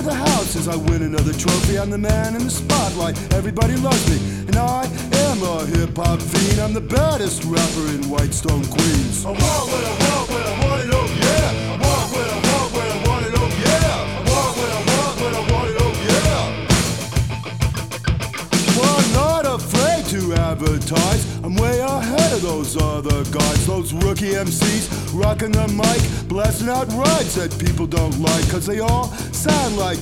The house as I win another trophy. I'm the man in the spotlight, everybody loves me. And I am a hip-hop fiend. I'm the baddest rapper in Whitestone, Queens. I walk when I walk when I want it, oh yeah. I walk when I walk when I want it, oh yeah. I walk when I walk when I want it, oh yeah. Well, I'm not afraid to advertise. I'm way ahead of those other guys. Those rookie MCs rocking the mic, blasting out rhymes that people don't like, 'cause they all sound like